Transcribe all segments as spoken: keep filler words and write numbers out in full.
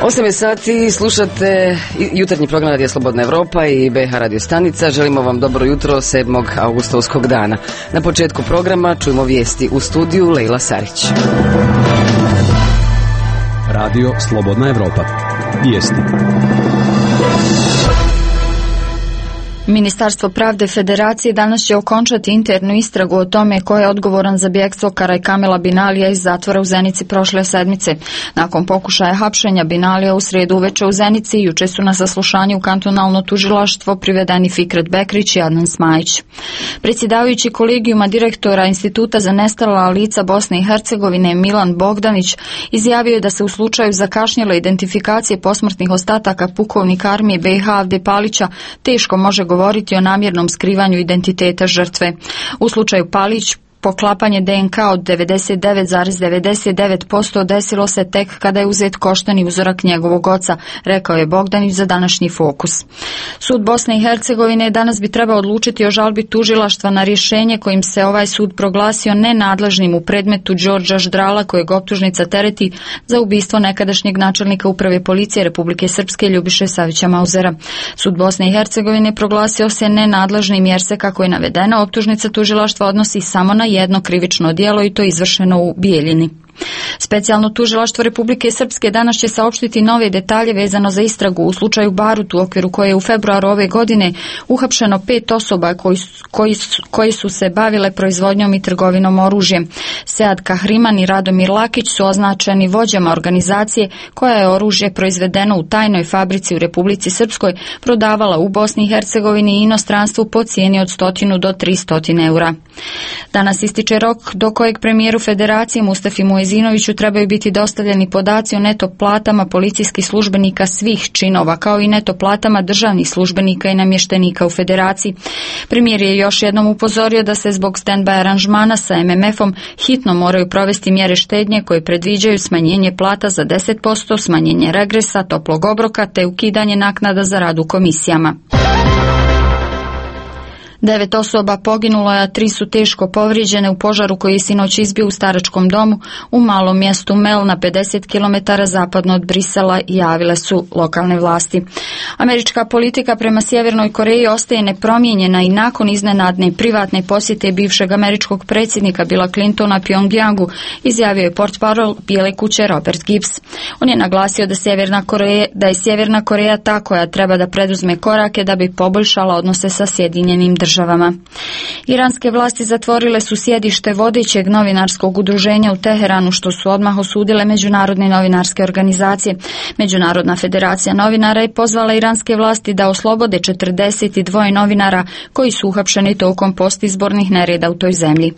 osam je sati, slušate jutarnji program Radija Slobodna Evropa i B H radio stanica. Želimo vam dobro jutro sedmog augustovskog dana. Na početku programa čujemo vijesti u studiju Lejla Sarić. Radio Slobodna Evropa. Vijesti. Ministarstvo pravde Federacije danas će okončati internu istragu o tome ko je odgovoran za bjegstvo Karajkamila Binalija iz zatvora u Zenici prošle sedmice. Nakon pokušaja hapšenja Binalija u srijedu uveče u Zenici, juče su na saslušanju u kantonalno tužilaštvo privedeni Fikret Bekrić i Adnan Smajić. Predsjedavajući kolegijuma direktora Instituta za nestala lica Bosne i Hercegovine Milan Bogdanić izjavio je da se u slučaju zakašnjele identifikacije posmrtnih ostataka pukovnika armije B i H Avde Palića teško može govoriti govoriti o namjernom skrivanju identiteta žrtve. U slučaju Palić, poklapanje D N K od devedeset devet zarez devedeset devet posto desilo se tek kada je uzet koštani uzorak njegovog oca, rekao je Bogdanić za današnji Fokus. Sud Bosne i Hercegovine danas bi trebao odlučiti o žalbi tužilaštva na rješenje kojim se ovaj sud proglasio nenadležnim u predmetu Đorđa Ždrala, kojeg optužnica tereti za ubistvo nekadašnjeg načelnika uprave policije Republike Srpske Ljubiše Savića Mauzera. Sud Bosne i Hercegovine proglasio se nenadležnim jer se, kako je navedeno, optužnica tužilaštva odnosi samo na jedno krivično djelo i to izvršeno u Bijeljini. Specijalno tužilaštvo Republike Srpske danas će saopštiti nove detalje vezano za istragu u slučaju Barut, u okviru koje je u februaru ove godine uhapšeno pet osoba koji su, koji su, koji su se bavile proizvodnjom i trgovinom oružjem. Sead Kahriman i Radomir Lakić su označeni vođama organizacije koja je oružje proizvedeno u tajnoj fabrici u Republici Srpskoj prodavala u Bosni i Hercegovini i inostranstvu po cijeni od stotinu do tristo eura. Danas ističe rok do kojeg premijeru Federacije Mustafi Muezinoviću trebaju biti dostavljeni podaci o neto platama policijskih službenika svih činova, kao i neto platama državnih službenika i namještenika u Federaciji. Premijer je još jednom upozorio da se zbog stand-by aranžmana sa M M F-om hitno moraju provesti mjere štednje koje predviđaju smanjenje plata za deset posto, smanjenje regresa, toplog obroka te ukidanje naknada za rad u komisijama. Devet osoba poginulo je, a tri su teško povrijeđene u požaru koji je sinoć izbio u staračkom domu u malom mjestu Mel na pedeset kilometara zapadno od Brisela, javile su lokalne vlasti. Američka politika prema Sjevernoj Koreji ostaje nepromijenjena i nakon iznenadne privatne posjete bivšeg američkog predsjednika Billa Clintona Pjongjangu, izjavio je portparol Bijele kuće Robert Gibbs. On je naglasio da, Sjeverna Koreja, da je Sjeverna Koreja ta koja treba da preduzme korake da bi poboljšala odnose sa Sjedinjenim državama. Državama. Iranske vlasti zatvorile su sjedište vodećeg novinarskog udruženja u Teheranu, što su odmah osudile međunarodne novinarske organizacije. Međunarodna federacija novinara je pozvala iranske vlasti da oslobode četrdeset dva novinara koji su uhapšeni tokom postizbornih nereda u toj zemlji.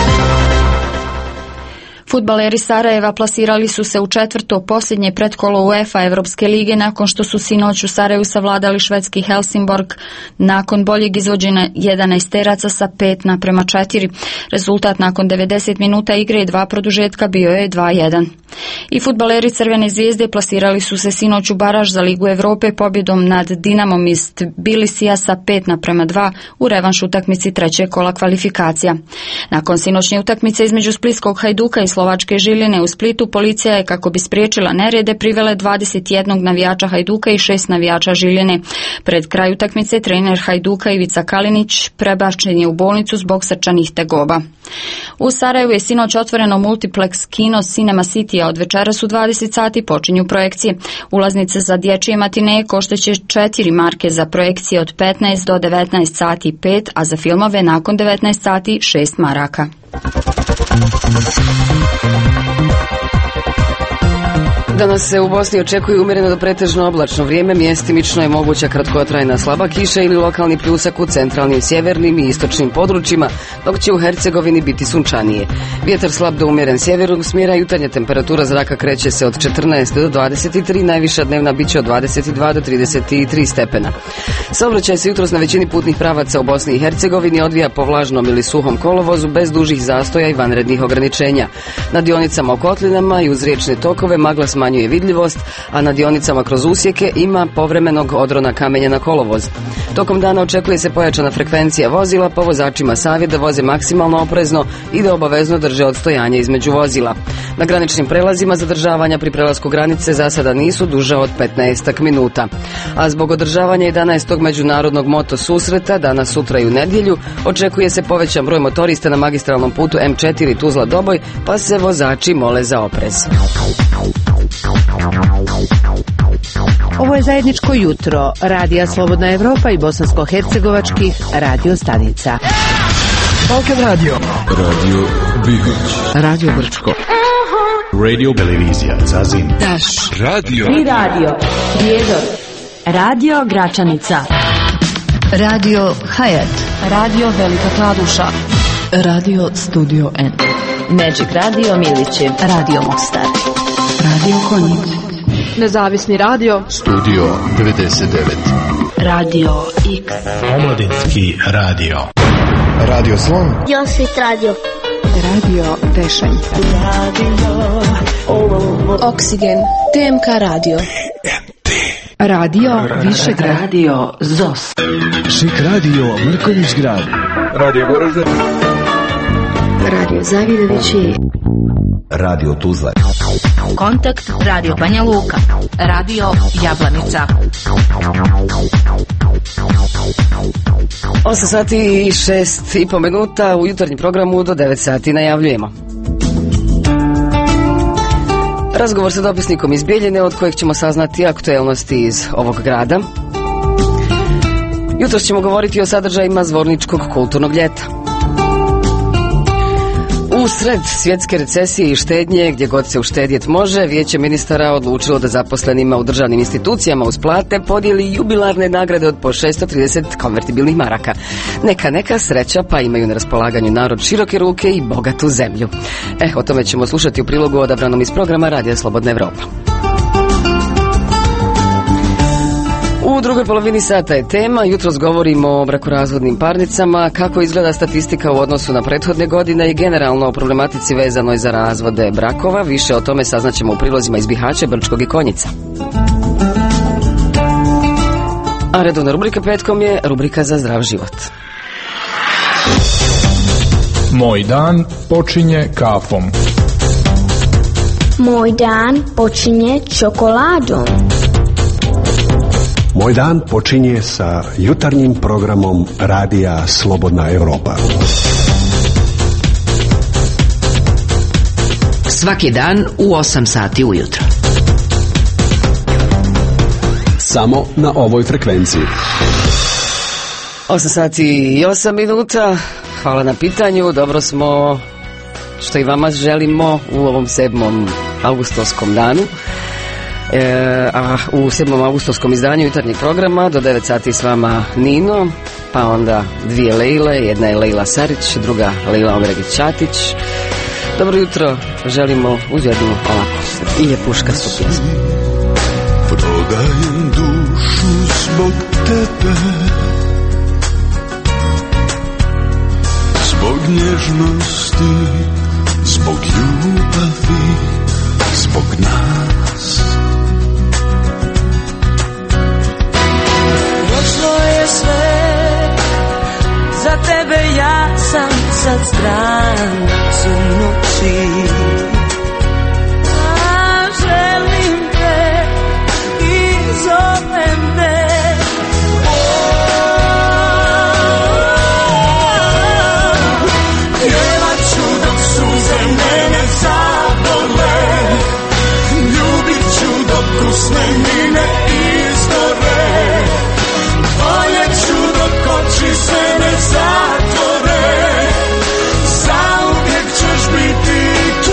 Fudbaleri Sarajeva plasirali su se u četvrto posljednje pretkolo UEFA Evropske lige nakon što su sinoć u Sarajevu savladali švedski Helsingborg nakon boljeg izvođenja jedanaesteraca sa pet naprema četiri. Rezultat nakon devedeset minuta igre i dva produžetka bio je dva jedan. I fudbaleri Crvene zvijezde plasirali su se sinoć u baraž za Ligu Evrope pobjedom nad Dinamom iz Tbilisija sa pet naprema dva u revanš utakmici trećeg kola kvalifikacija. Nakon sinoćnje utakmice između splitskog Hajduka i Slovačke Žiline u Splitu, policija je, kako bi spriječila nerede, privela dvadeset jedan navijača Hajduka i šest navijača Žiline. Pred kraj utakmice trener Hajduka Ivica Kalinić prebačen je u bolnicu zbog srčanih tegoba. U Sarajevu je sinoć otvoreno multiplex kino Cinema City, a od večeras u dvadeset sati počinju projekcije. Ulaznice za dječje matineje koštaće četiri marke, za projekcije od petnaest do devetnaest sati pet, a za filmove nakon devetnaest sati šest maraka. Danas se u Bosni očekuje umjereno do pretežno oblačno vrijeme, mjestimično je moguća kratkotrajna slaba kiša ili lokalni pljusak u centralnim, sjevernim i istočnim područjima, dok će u Hercegovini biti sunčanije. Vjetar slab do umjeren sjevernog smjera, jutarnja temperatura zraka kreće se od četrnaest do dvadeset tri, najviša dnevna biće od dvadeset dva do trideset tri stepena. Saobraćaj se jutros na većini putnih pravaca u Bosni i Hercegovini odvija po vlažnom ili suhom kolovozu bez dužih zastoja i vanrednih ograničenja. Na dionicama o kotlinama i uz riječne tokove magla smanjuje smanjuje vidljivost, a na dionicama kroz usjeke ima povremenog odrona kamenja na kolovoz. Tokom dana očekuje se pojačana frekvencija vozila, pa vozačima savjet da voze maksimalno oprezno i da obavezno drže odstojanje između vozila. Na graničnim prelazima zadržavanja pri prelasku granice za sada nisu duža od petnaest minuta. A zbog održavanja jedanaestog međunarodnog moto susreta, danas, sutra i u nedjelju, očekuje se povećan broj motorista na magistralnom putu em četiri Tuzla-Doboj, pa se vozači mole za oprez. Ovo je zajedničko jutro Radija Slobodna Evropa i bosansko-hercegovačkih radio stanica. Balkan Radio, Radio Bihoć, Radio Brčko, Radio Televizija Zazin, Daš, Radio I Radio Prijedor, Radio Gračanica, Radio Hayat, Radio Velika Kladuša, Radio Studio N, Magic Radio Milići, Radio Mostar, Radio Konjic, Nezavisni radio Studio devedeset devet, Radio X, Omladinski radio, Radio Slon, Josip Radio, Radio Tešenjka, Oksigen, T M K Radio, Radio Višegrad, Radio Zos, Šik radio Mrkonjić grad, Radio Goražde, Radio Zavidovići, Radio Tuzla, Kontakt Radio Banja Luka, Radio Jablanica. osam sati i šest i po minuta u jutarnjem programu do devet sati najavljujemo. Razgovor sa dopisnikom iz Bijeljine, od kojeg ćemo saznati aktuelnosti iz ovog grada. Jutros ćemo govoriti o sadržajima Zvorničkog kulturnog ljeta. U sred svjetske recesije i štednje, gdje god se uštedjet može, Vijeće ministara odlučilo da zaposlenima u državnim institucijama uz plate podijeli jubilarne nagrade od po šesto trideset konvertibilnih maraka. Neka, neka sreća, pa imaju na raspolaganju narod široke ruke i bogatu zemlju. E, o tome ćemo slušati u prilogu odabranom iz programa Radija Slobodna Evropa. U drugoj polovini sata je tema. Jutros govorimo o brakorazvodnim parnicama, kako izgleda statistika u odnosu na prethodne godine i generalno o problematici vezanoj za razvode brakova. Više o tome saznaćemo u prilozima iz Bihaća, Brčkog i Konjica. A redovna rubrika petkom je rubrika za zdrav život. Moj dan počinje kafom. Moj dan počinje čokoladom. Moj dan počinje sa jutarnjim programom Radija Slobodna Evropa. Svaki dan u osam sati ujutro. Samo na ovoj frekvenciji. osam sati i osam minuta. Hvala na pitanju. Dobro smo, što i vama želimo u ovom sedmom augustovskom danu. E, a u sedmom augustovskom izdanju jutarnjeg programa do devet sati s vama Nino, pa onda dvije Lejle, jedna je Lejla Sarić, druga Lejla Omregić-Čatić. Dobro jutro, želimo uz jednu ovako i ljepuškastu pjesmu. prodajem dušu zbog tebe, zbog nježnosti, zbog ljubavi, zbog nas. Prošlo je sve, za tebe ja sam sad stranac u noći. A želim te i zovem te. Pjevat ću dok suze mene zabole, ljubit ću dok usne mi ne izgore. Voljet ću dok oči se ne zatvore, zauvijek ćeš biti tu.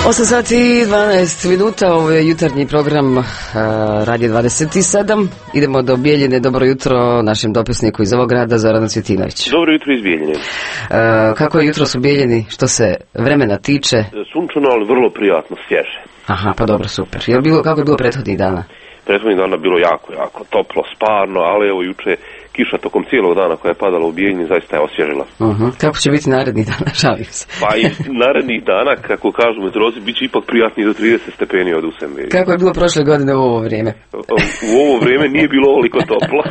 osam sati i dvanaest minuta, ovo je jutarnji program uh, Radio dvadeset sedam. Idemo do Bijeljine. Dobro jutro našem dopisniku iz ovog grada, Zoranu Cvjetinović. Dobro jutro iz Bijeljine. Uh, kako je jutro su Bijeljini što se vremena tiče? Sunčano, ali vrlo prijatno, svježe. Aha, pa dobro, super. Je bilo, kako je bilo prethodnih dana? Prethodnih dana bilo jako, jako toplo, sparno, ali evo juče kiša tokom cijelog dana koja je padala u Bijeljini zaista je osvježila. Uh-huh. Kako će biti narednih dana, šalim se. Pa i narednih dana, kako kažu meteorolozi, bit će ipak prijatniji do trideset stepeni od u Semberi. Kako je bilo prošle godine u ovo vrijeme? U ovo vrijeme nije bilo ovoliko toplo.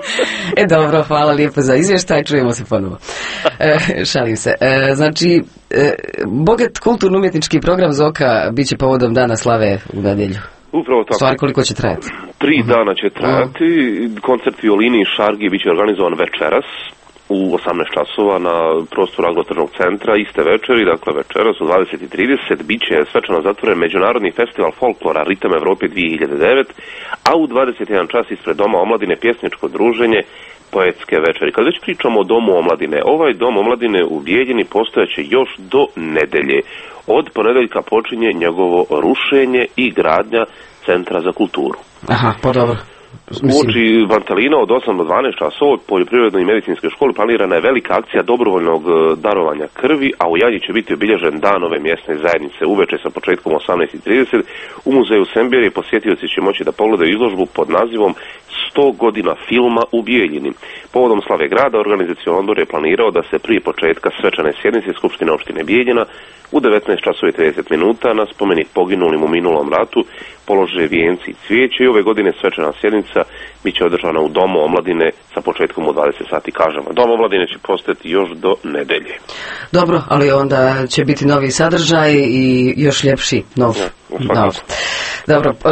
E dobro, hvala lijepo za izvještaj, čujemo se ponovo. E, šalim se. E, znači, e, bogat kulturno-umjetnički program Zoka bit će povodom Dana slave u nedjelju. Upravo tako. Stvari koliko će trajati? Tri uh-huh. dana će trajati. Uh-huh. Koncert violini i šargi bit će organizovan večeras u osamnaest časova na prostoru Anglo-tržnog centra. Iste večeri, dakle večeras u dvadeset i trideset bit će svečano zatvoren Međunarodni festival folklora Ritam Evrope dvije hiljade devet, a u dvadeset jedan čas ispred Doma omladine pjesničko druženje poetske večeri. Kad već pričamo o Domu omladine, ovaj Dom omladine u Bijeljini postojaće još do nedelje. Od ponedeljka počinje njegovo rušenje i gradnja Centra za kulturu. Aha, pa dobro. Uoči Vantalina od osam do dvanaest časova od Poljoprivrednoj i medicinske škole planirana je velika akcija dobrovoljnog darovanja krvi, a u Janji će biti obilježen dan ove mjesne zajednice uveče sa početkom osamnaest i trideset. U muzeju Semberi posjetioci će moći da pogledaju izložbu pod nazivom sto godina filma u Bijeljini. Povodom slave grada organizacioni odbor je planirao da se prije početka svečane sjednice Skupštine opštine Bijeljina u devetnaest časova i trideset minuta na spomenik poginulim u minulom ratu polože vijenci i cvijeće i ove godine svečana sjednica bit će održana u Domu omladine sa početkom u dvadeset sati, kažemo. Dom omladine će postojati još do nedelje. Dobro, ali onda će biti novi sadržaj i još ljepši nov. Ja, nov. Dobro, e,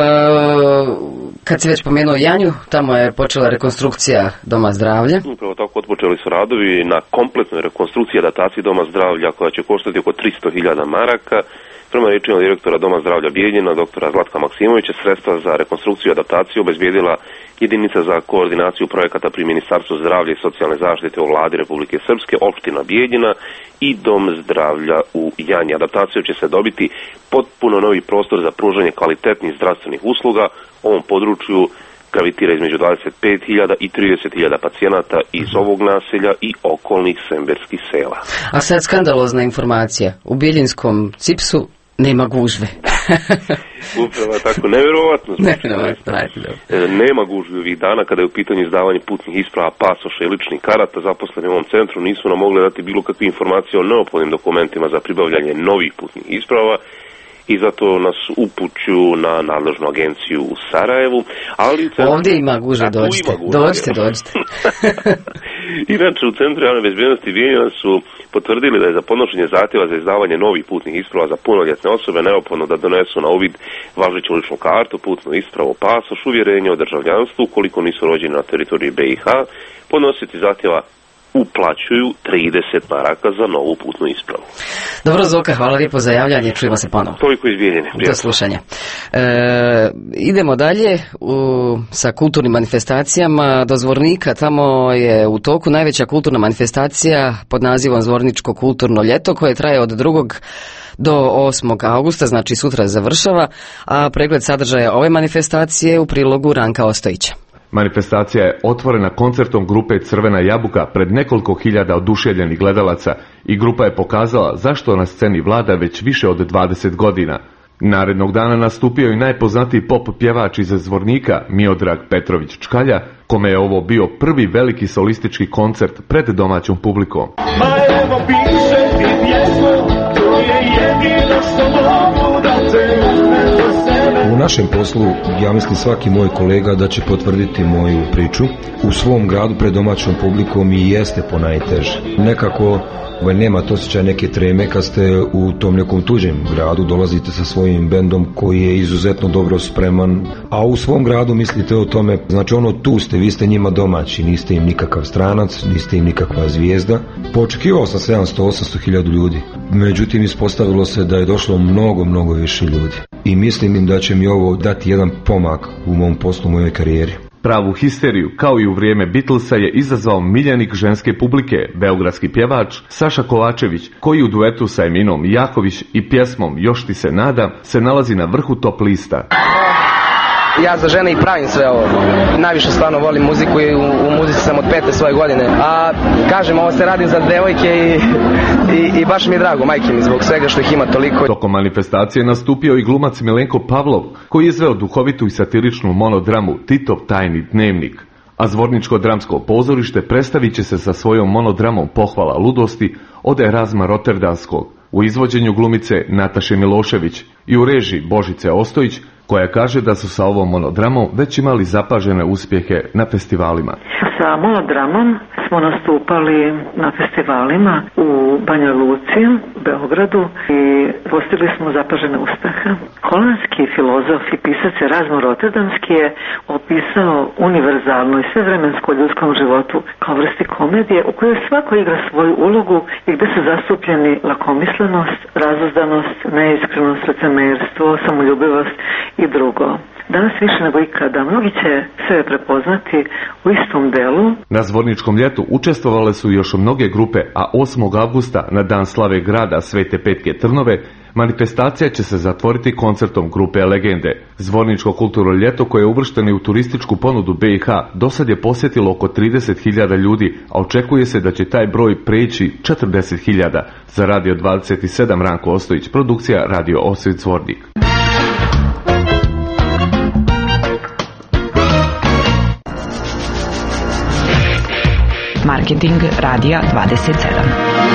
kad si već pomenuo Janju, tamo je počela rekonstrukcija Doma zdravlja. Upravo tako otpočeli su radovi na kompletnoj rekonstrukciji i adaptaciji Doma zdravlja koja će koštati oko tristo hiljada maraka. Prema riječima direktora Doma zdravlja Bijeljina, doktora Zlatka Maksimovića, sredstva za rekonstrukciju i adaptaciju obezbijedila jedinica za koordinaciju projekata pri Ministarstvu zdravlja i socijalne zaštite u Vladi Republike Srpske, opština Bijeljina i Dom zdravlja u Janji. Adaptacijom će se dobiti potpuno novi prostor za pružanje kvalitetnih zdravstvenih usluga. U ovom području gravitira između dvadeset pet hiljada i trideset hiljada pacijenata iz ovog naselja i okolnih semberskih sela. A sad skandalozna informacija. U Bijeljinskom Cipsu nema gužve. Upravo tako, nevjerovatno. Nevjerovatno, nema gužve ovih dana kada je u pitanju izdavanje putnih isprava, pasoša i ličnih karata. Zaposleni u ovom centru nisu nam mogli dati bilo kakve informacije o neophodnim dokumentima za pribavljanje novih putnih isprava i zato nas upuću na nadležnu agenciju u Sarajevu. Ali centru... Ovdje ima gužve, dođite, dođite, dođite. Inače, u Centru javne bezbjednosti Bijeljina su potvrdili da je za podnošenje zahtjeva za izdavanje novih putnih isprava za punoljetne osobe neophodno da donesu na uvid važeću ličnu kartu, putnu ispravu, pasoš, uvjerenje o državljanstvu, ukoliko nisu rođeni na teritoriji B i H. Podnositelji zahtjeva uplaćuju trideset maraka za novu putnu ispravu. Dobro, Zoka, hvala lijepo za javljanje, čujemo se ponovo. Toliko iz Bijeljine. Do slušanja. E, idemo dalje u, sa kulturnim manifestacijama do Zvornika. Tamo je u toku najveća kulturna manifestacija pod nazivom Zvorničko kulturno ljeto koje traje od drugog do osmog augusta, znači sutra završava, a pregled sadržaja ove manifestacije u prilogu Ranka Ostojića. Manifestacija je otvorena koncertom grupe Crvena jabuka pred nekoliko hiljada oduševljenih gledalaca i grupa je pokazala zašto na sceni vlada već više od dvadeset godina. Narednog dana nastupio i najpoznatiji pop pjevač iz Zvornika, Miodrag Petrović Čkalja, kome je ovo bio prvi veliki solistički koncert pred domaćom publikom. Ma evo piše ti pjesmu, to je jedino što mogu da te do sebe. U našem poslu, ja mislim svaki moj kolega da će potvrditi moju priču. U svom gradu pred domaćom publikom i jeste ponajteže. Nekako ovaj, nemate osjećaj neke treme kad ste u tom nekom tuđem gradu, dolazite sa svojim bendom koji je izuzetno dobro spreman, a u svom gradu mislite o tome, znači ono tu ste, vi ste njima domaći, niste im nikakav stranac, niste im nikakva zvijezda. Poočekivao sam sedamsto do osamsto hiljada ljudi, međutim ispostavilo se da je došlo mnogo, mnogo više ljudi i mislim im da će mi ovo dati jedan pomak u mom poslu, u mojoj karijeri. Pravu histeriju, kao i u vrijeme Beatlesa, je izazvao miljenik ženske publike, beogradski pjevač Saša Kovačević, koji u duetu sa Eminom Jaković i pjesmom Još ti se nada se nalazi na vrhu top lista. Ja za žene i pravim sve ovo. Najviše stvarno volim muziku i u, u muzici sam od pete svoje godine. A kažem, ovo se radi za devojke i, i, i baš mi je drago, majke mi, zbog svega što ih ima toliko. Tokom manifestacije nastupio i glumac Milenko Pavlov, koji je izveo duhovitu i satiričnu monodramu Titov tajni dnevnik. A Zvorničko dramsko pozorište predstavit će se sa svojom monodramom Pohvala ludosti od Erazma Rotterdamskog u izvođenju glumice Nataše Milošević i u režiji Božice Ostojić, koja kaže da su sa ovom monodramom već imali zapažene uspjehe na festivalima. Sa monodramom smo nastupali na festivalima u Banja Luci, Beogradu i postigli smo zapažene uspjehe. Holandski filozof i pisac Erazmo Rotterdamski je opisao univerzalno i svevremensko ljudskom životu kao vrsti komedije u kojoj svako igra svoju ulogu i gdje su zastupljeni lakomislenost, razuzdanost, neiskrenost, licemerstvo, samoljubivost i drugo. Danas više nego ikada mnogi će sebe prepoznati u istom delu. Na Zvorničkom ljetu učestvovale su još mnoge grupe, a osmog avgusta na dan slave grada Svete Petke Trnove manifestacija će se zatvoriti koncertom grupe Legende. Zvorničko kulturno ljeto, koje je uvršteno u turističku ponudu B i H, do sad je posjetilo oko trideset hiljada ljudi, a očekuje se da će taj broj preći četrdeset hiljada. Za Radio dvadeset sedam Ranko Ostojić, produkcija Radio Osvit Zvornik. Marketing Radija dvadeset sedam.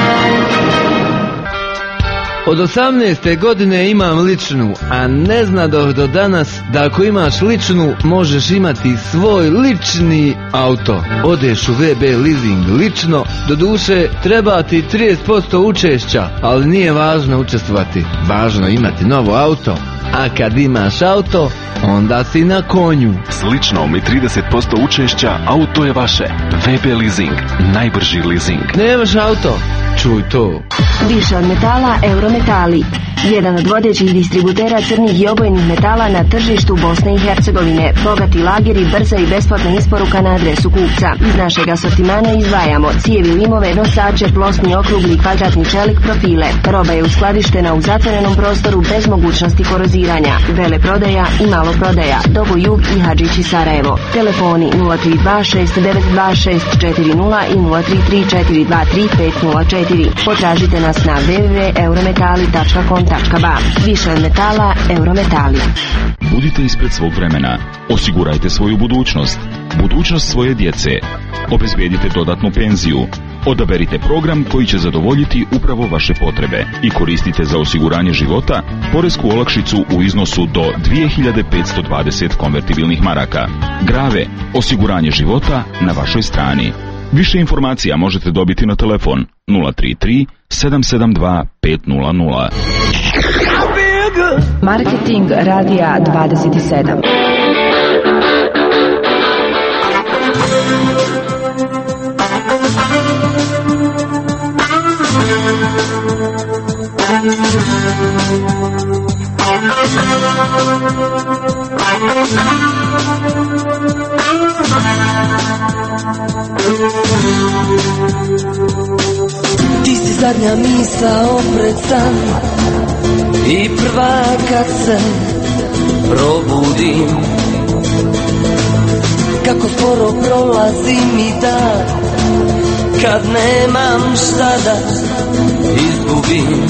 Od osamnaeste godine imam ličnu, a ne znadoh do danas da ako imaš ličnu možeš imati svoj lični auto. Odeš u V B leasing lično, doduše treba ti trideset posto učešća, ali nije važno učestvovati, važno imati novo auto. A kad imaš auto, onda si na konju. S ličnom i trideset posto učešća auto je vaše. V B leasing, najbrži leasing. Nemaš auto? Čuj to. Više od metala, Eurometali. Jedan od vodećih distributera crnih i obojnih metala na tržištu Bosne i Hercegovine. Bogati lageri, brza i besplatna isporuka na adresu kupca. Iz našeg asortimana izdvajamo cijevi, limove, nosače, plosni, okrugli i kvadratni čelik, profile. Roba je uskladištena u zatvorenom prostoru bez mogućnosti koroziranja. Vele prodaja i malo prodaja. Dobo Jug i Hadžići Sarajevo. Telefoni nula tri dva šest devet dva šest četiri nula i nula tri tri četiri dva tri pet nula četiri. Potražite nas na w w w tačka eurometali tačka com tačka ba. Više od metala, Eurometali. Budite ispred svog vremena. Osigurajte svoju budućnost. Budućnost svoje djece. Obezbijedite dodatnu penziju. Odaberite program koji će zadovoljiti upravo vaše potrebe i koristite za osiguranje života poresku olakšicu u iznosu do dvije hiljade petsto dvadeset konvertibilnih maraka. Grave, osiguranje života na vašoj strani. Više informacija možete dobiti na telefon nula tri tri sedam sedam dva pet nula nula. Marketing Radija dvadeset sedam. Ti si zadnja misao pred san i prva kad se probudim. Kako sporo prolazi mi dan kad nemam šta da izgubim.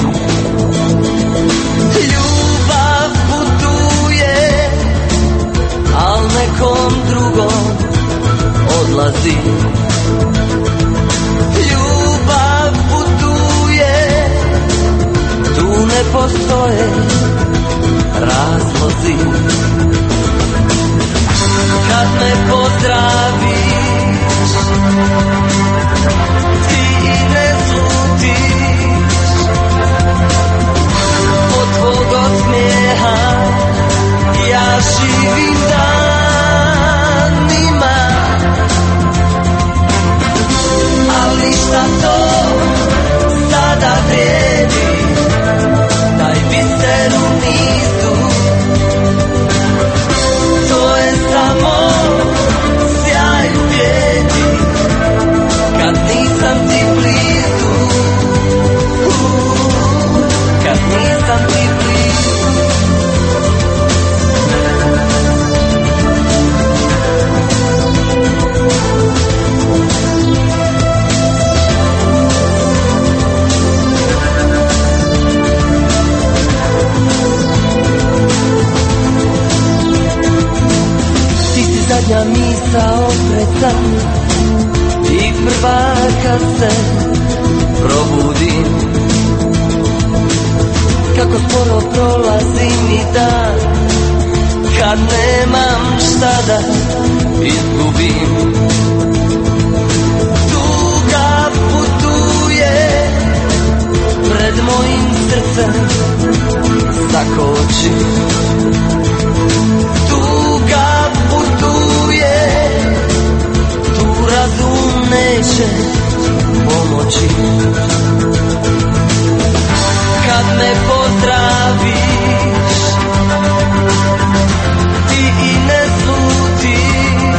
Ljubav putuje, al nekom drugom odlazi. Ljubav putuje, tu ne postoje razlozi. Kad me pozdraviš, ti ne slutiš. Od tvog osmijeha ja živim danima. Ali šta to sada vredi, taj biser u nizu. To je samo kako sporo prolazi mi dan, kad nemam šta da izgubim. Tuga putuje pred mojim srcem, zakoči. Tuga putuje, tu razum neće pomoći. Kad me pozdraviš, ti i ne slutiš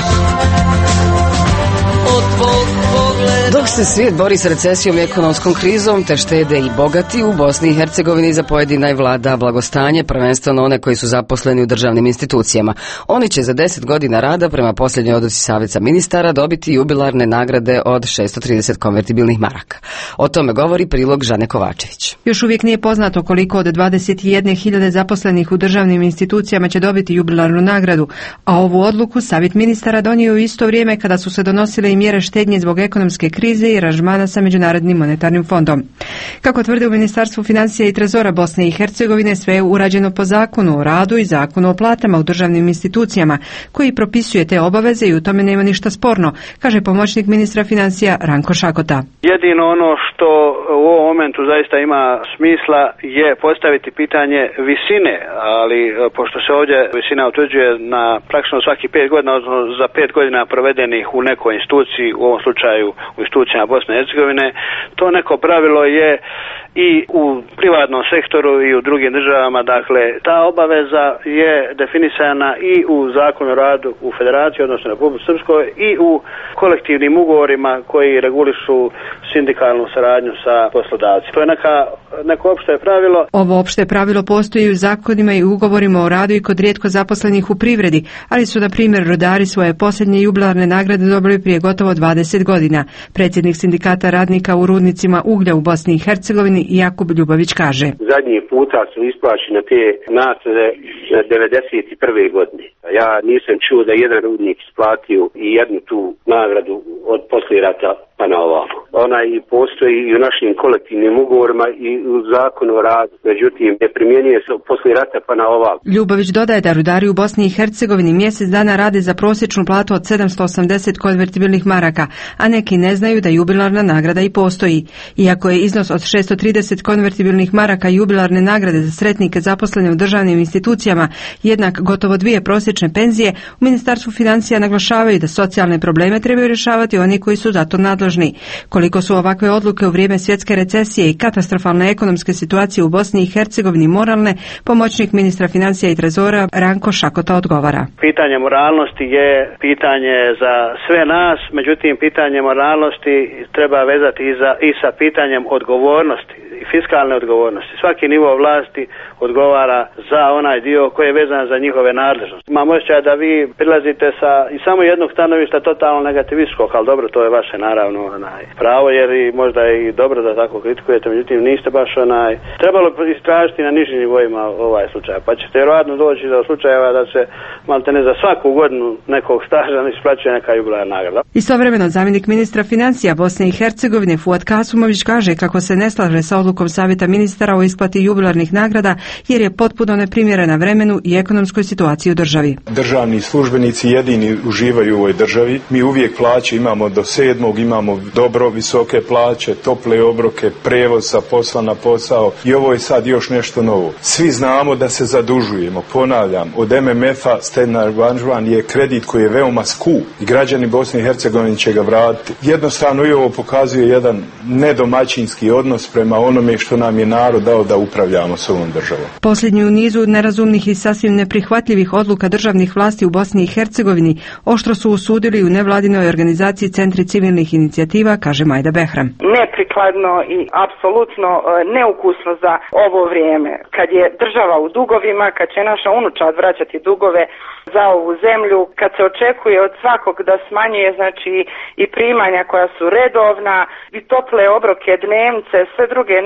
od tvog pogleda. Dok se svijet bori s recesijom i ekonomskom krizom, te štede i bogati, u Bosni i Hercegovini za pojedina je vlada blagostanje, prvenstveno one koji su zaposleni u državnim institucijama. Oni će za deset godina rada, prema posljednjoj odluci Savjeta ministara, dobiti jubilarne nagrade od šesto trideset konvertibilnih maraka. O tome govori prilog Žane Kovačević. Još uvijek nije poznato koliko od dvadeset jedne hiljade zaposlenih u državnim institucijama će dobiti jubilarnu nagradu, a ovu odluku Savjet ministara donio u isto vrijeme kada su se donosile i mjere štednje zbog ekonomske krize i aranžmana sa Međunarodnim monetarnim fondom. Kako tvrde u Ministarstvu financija i trezora Bosne i Hercegovine, sve je urađeno po zakonu o radu i zakonu o platama u državnim institucijama, koji propisuje te obaveze i u tome nema ništa sporno, kaže pomoćnik ministra financija Ranko Šakota. Jedino ono što u ovom momentu zaista ima smisla je postaviti pitanje visine, ali pošto se ovdje visina utvrđuje na praktično svaki pet godina, odnosno za pet godina provedenih u nekoj instituciji, u ovom slučaju u institucijama Bosne i Hercegovine, to neko pravilo je i u privatnom sektoru i u drugim državama. Dakle, ta obaveza je definisana i u Zakonu o radu u Federaciji, odnosno Republici Srpskoj, i u kolektivnim ugovorima koji regulišu sindikalnu saradnju sa poslodavcima. To je neka, neko opšte pravilo. Ovo opšte pravilo postoji u zakonima i ugovorima o radu i kod rijetko zaposlenih u privredi, ali su, na primjer, rudari svoje posljednje jubilarne nagrade dobili prije gotovo dvadeset godina. Predsjednik sindikata radnika u rudnicima uglja u Bosni i Hercegovini Jakub Ljubović kaže: Zadnji puta su isplaćene te nagrade devedeset prve godine. Ja nisam čuo da jedan rudnik isplatio i jednu tu nagradu od poslije rata pa na ovamo. Ona i postoji i u našim kolektivnim ugovorima i u zakonu o radu, međutim ne primjenjuje se poslije rata pa na ovamo. Ljubović dodaje da rudari u Bosni i Hercegovini mjesec dana rade za prosječnu platu od sedamsto osamdeset konvertibilnih maraka, a neki ne znaju da jubilarna nagrada i postoji. Iako je iznos od šesto trideset konvertibilnih maraka jubilarne nagrade za sretnike zaposlene u državnim institucijama jednak gotovo dvije prosječne penzije, u Ministarstvu financija naglašavaju da socijalne probleme trebaju rješavati oni koji su za to nadležni. Koliko su ovakve odluke u vrijeme svjetske recesije i katastrofalne ekonomske situacije u Bosni i Hercegovini moralne, pomoćnik ministra financija i trezora Ranko Šakota odgovara. Pitanje moralnosti je pitanje za sve nas, međutim pitanje moralnosti treba vezati i, za, i sa pitanjem odgovornosti i fiskalne odgovornosti. Svaki nivo vlasti odgovara za onaj dio koji je vezan za njihove nadležnosti. Imam osjećaj da vi prilazite sa i samo jednog stanovišta totalno negativističkog, ali dobro, to je vaše naravno onaj pravo, jer i možda i dobro da tako kritikujete, međutim niste baš onaj. Trebalo istražiti na nižim nivoima ovaj slučaj, pa ćete vjerojatno doći do slučajeva da se maltene za svaku godinu nekog staža isplaćuje neka jubilarna nagrada. Istovremeno zamjenik ministra financija Bosne i Hercegovine Fuad Kasumović kaže kako se ne slaže sa odlukom Savjeta ministara o isplati jubilarnih nagrada jer je potpuno neprimjerena vremenu i ekonomskoj situaciji u državi. Državni službenici jedini uživaju u ovoj državi. Mi uvijek plaće imamo do sedmog, imamo dobro visoke plaće, tople obroke, prevoz sa posla na posao i ovo je sad još nešto novo. Svi znamo da se zadužujemo, ponavljam, od M M F-a štedni aranžman je kredit koji je veoma skup i građani Bosne i Hercegovine će ga vratiti. Jednostavno i ovo pokazuje jedan nedomaćinski odnos prema onome što nam je narod dao da upravljamo s ovom državom. Posljednju u nizu nerazumnih i sasvim neprihvatljivih odluka državnih vlasti u Bosni i Hercegovini oštro su osudili u nevladinoj organizaciji Centri civilnih inicijativa, kaže Majda Behram. Neprikladno i apsolutno neukusno za ovo vrijeme. Kad je država u dugovima, kad će naša unučad vraćati dugove za ovu zemlju, kad se očekuje od svakog da smanjuje znači i primanja koja su redovna i tople obroke, dnevnice, sve druge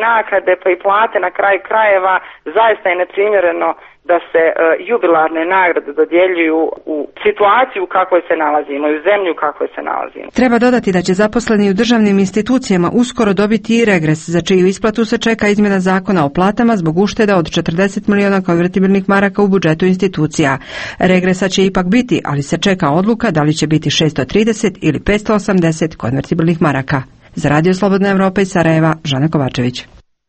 naknade pa i plate na kraju krajeva, zaista je neprimjereno da se e, jubilarne nagrade dodjeljuju u situaciju u kakvoj se nalazimo i u zemlji u kakvoj se nalazimo. Treba dodati da će zaposleni u državnim institucijama uskoro dobiti i regres, za čiju isplatu se čeka izmjena zakona o platama zbog ušteda od četrdeset miliona konvertibilnih maraka u budžetu institucija. Regresa će ipak biti, ali se čeka odluka da li će biti šesto trideset ili petsto osamdeset konvertibilnih maraka. Za Radio Slobodna Evropa iz Sarajeva, Žana Kovačević.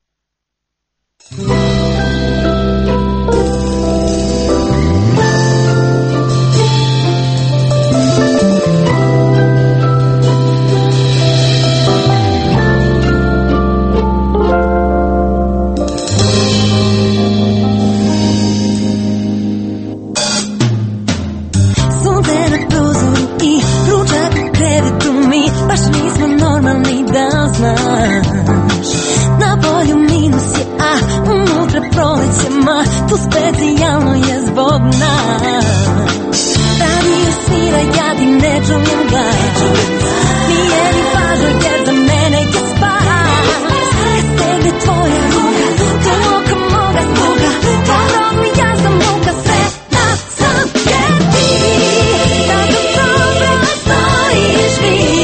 Baš nismo normalni, da znaš. Na polju minus je, a unutra prolećema, tu specijalno je zbog nas. Radio svira, ja ti ne čujem glas. Nije ni važno jer za mene je spas. Kad stegne tvoja ruka, to oko moga sluga, dobro mi ja sam muka, sretna sam jer ti tako dobro stojiš vi.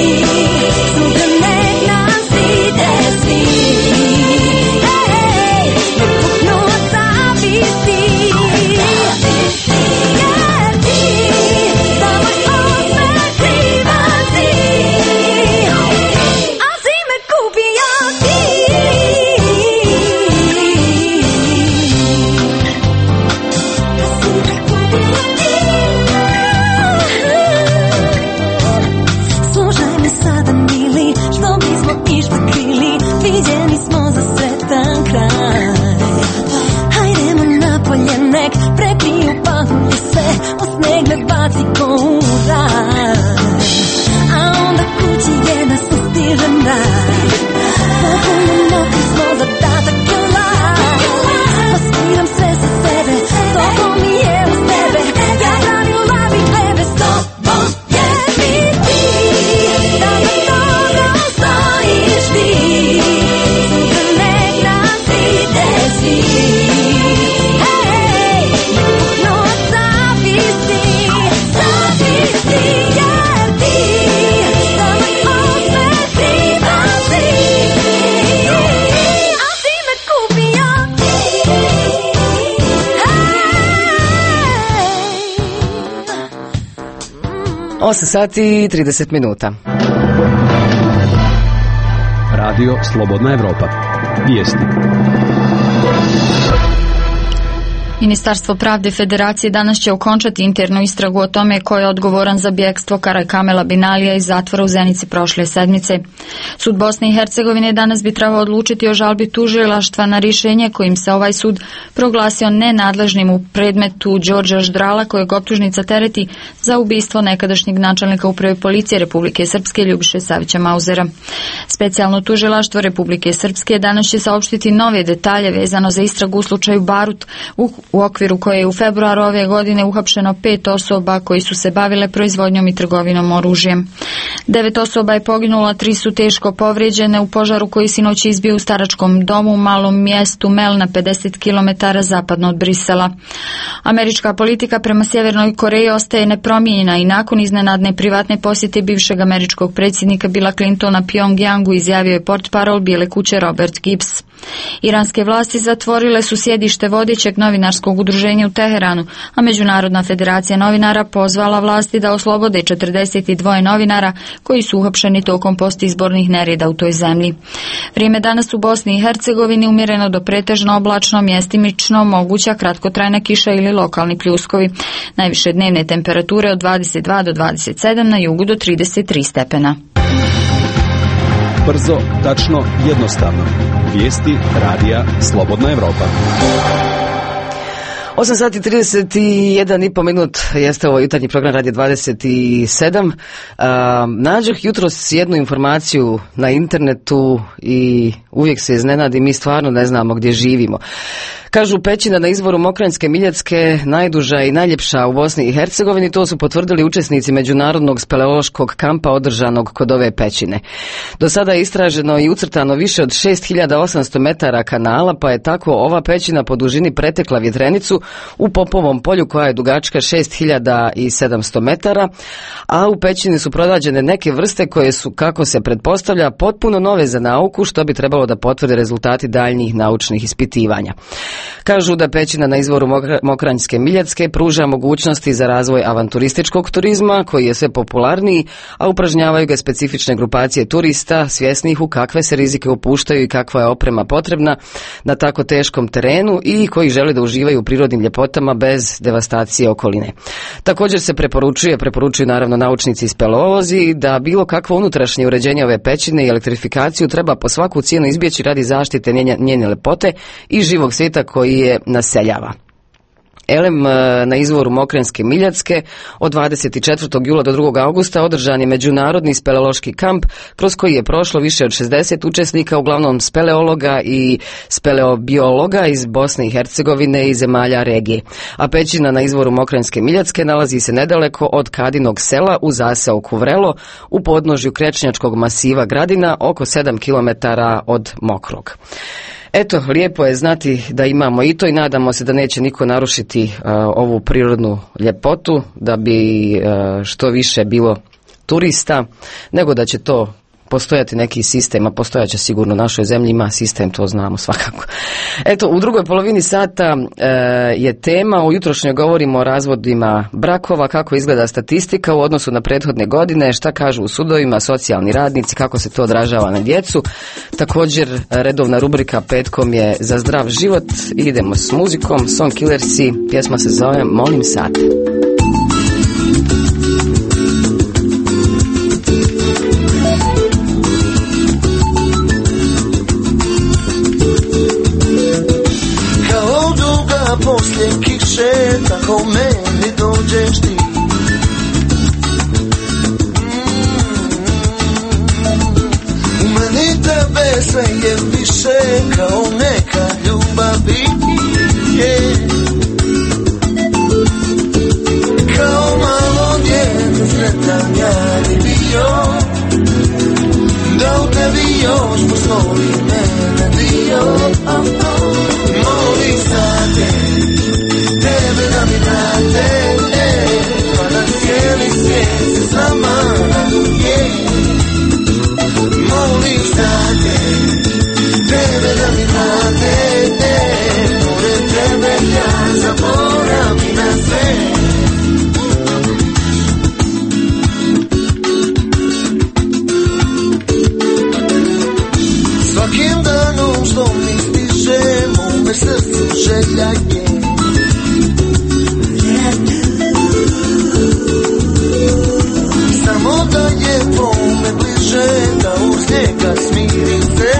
Viđeni smo za sretan kraj. Hajdemo napolje, nek prekriju pahulje sve, u sneg me baci ko u raj. A onda kući je nas ustižen raj. Popuno mokri smo, zadatak je laj. Paskiram sve sa sebe, s tobom mi je uz tebe. Ja branim lavi bebe, s tobom je biti. Da me dobro stojiš ti. osam sati i trideset minuta. Radio Slobodna Evropa. Vijesti. Ministarstvo pravde Federacije danas će okončati internu istragu o tome ko je odgovoran za bjegstvo Karakamela Binalija iz zatvora u Zenici prošle sedmice. Sud Bosne i Hercegovine danas bi trebao odlučiti o žalbi tužilaštva na rješenje kojim se ovaj sud proglasio nenadležnim u predmetu Đorđa Ždrala, kojeg optužnica tereti za ubistvo nekadašnjeg načelnika uprave policije Republike Srpske Ljubiše Savića Mauzera. Specijalno tužilaštvo Republike Srpske danas će saopštiti nove detalje vezano za istragu u slučaju Barut, u u okviru koje je u februaru ove godine uhapšeno pet osoba koji su se bavile proizvodnjom i trgovinom oružjem. Devet osoba je poginulo, a tri su teško povrijeđene u požaru koji sinoć izbio u staračkom domu u malom mjestu Mel na pedeset kilometara zapadno od Brisela. Američka politika prema Sjevernoj Koreji ostaje nepromijenjena i nakon iznenadne privatne posjete bivšeg američkog predsjednika Billa Clintona Pyongyangu izjavio je portparol Bijele kuće Robert Gibbs. Iranske vlasti zatvorile su sjedište vodećeg novinarskog udruženja u Teheranu, a Međunarodna federacija novinara pozvala vlasti da oslobode četrdeset dva novinara koji su uhapšeni tokom postizbornih nereda u toj zemlji. Vrijeme danas u Bosni i Hercegovini umjereno do pretežno oblačno, mjestimično moguća kratkotrajna kiša ili lokalni pljuskovi. Najviše dnevne temperature od dvadeset dva do dvadeset sedam, na jugu do trideset tri stepena. Brzo, tačno, jednostavno. Vijesti radija Slobodna Evropa. osam sati trideset jedan i po minut jeste ovo jutarnji program Radija dvadeset sedam. Uh, nađoh jutros jednu informaciju na internetu i uvijek se iznenadim, mi stvarno ne znamo gdje živimo. Kažu pećina na izvoru Mokranjske Miljacke najduža i najljepša u Bosni i Hercegovini, to su potvrdili učesnici međunarodnog speleološkog kampa održanog kod ove pećine. Do sada je istraženo i ucrtano više od šest hiljada osamsto metara kanala, pa je tako ova pećina po dužini pretekla vjetrenicu u Popovom polju koja je dugačka šest hiljada sedamsto metara, a u pećini su pronađene neke vrste koje su, kako se pretpostavlja, potpuno nove za nauku, što bi trebalo da potvrde rezultati daljnjih naučnih ispitivanja. Kažu da pećina na izvoru Mokranjske Miljacke pruža mogućnosti za razvoj avanturističkog turizma, koji je sve popularniji, a upražnjavaju ga specifične grupacije turista, svjesnih u kakve se rizike upuštaju i kakva je oprema potrebna na tako teškom terenu i koji žele da uživaju u prirodnim ljepotama bez devastacije okoline. Također se preporučuje, preporučuju naravno naučnici i speleolozi, da bilo kakvo unutrašnje uređenje ove pećine i elektrifikaciju treba po svaku cijenu izbjeći radi zaštite njene, njene lepote i živog svijeta koji je naseljava. Elem, na izvoru Mokranjske Miljacke od dvadeset četvrtog jula do drugog augusta održan je međunarodni speleološki kamp kroz koji je prošlo više od šezdeset učesnika, uglavnom speleologa i speleobiologa iz Bosne i Hercegovine i zemalja regije. A pećina na izvoru Mokranjske Miljacke nalazi se nedaleko od Kadinog sela u zaseoku Vrelo u podnožju Krečnjačkog masiva Gradina, oko sedam kilometara od Mokrog. Eto, lijepo je znati da imamo i to i nadamo se da neće niko narušiti uh, ovu prirodnu ljepotu, da bi uh, što više bilo turista, nego da će to postojati neki sistem, a postojaće sigurno u našoj zemlji, ima sistem, to znamo svakako. Eto, u drugoj polovini sata e, je tema, u jutrošnjoj govorimo o razvodima brakova, kako izgleda statistika u odnosu na prethodne godine, šta kažu u sudovima, socijalni radnici, kako se to odražava na djecu. Također, redovna rubrika petkom je za zdrav život. Idemo s muzikom, Song Killersi, pjesma se zove Molim sad. Poslije kiše, tako meni dođeš ti. U meni tebe sve je više, kao neka ljubavi je. Kao malo djete sretan ja bi bio, da u tebi još postoji mene dio. Molim sad te, tebe da mi date, pa da cijeli svijet se s nama raduje. Molim sad te, tebe da mi date, pored tebe ja zaboravim na sve. Svakim danom što mi stiže, mome srcu želja je. Samo da je pome bliže, da uz njega smirim se.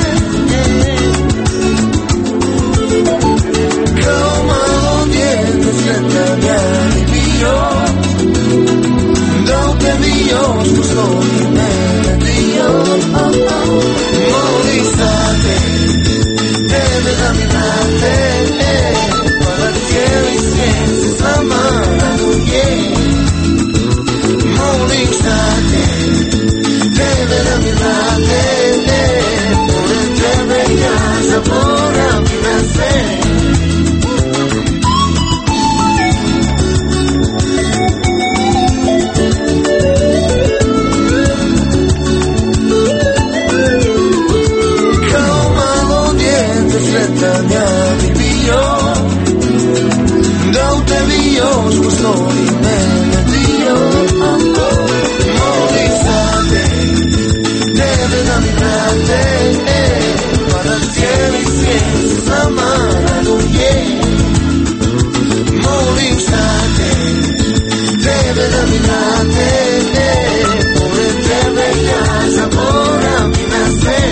Kao malo djete sretan ja bi bio, da u tebi još postoji mene dio. Molim sad te, tebe da mi date, pa da cijeli svijet se s nama raduje. Molim sad te, tebe da mi date, pored tebe ja zaboravim na sve. Sretan ja bi bio, da u tebi još postoji mene dio. Molim sad te, tebe da mi date, pa da cijeli svijet se s nama raduje. Molim sad te, tebe da mi date, pored tebe ja zaboravim na sve.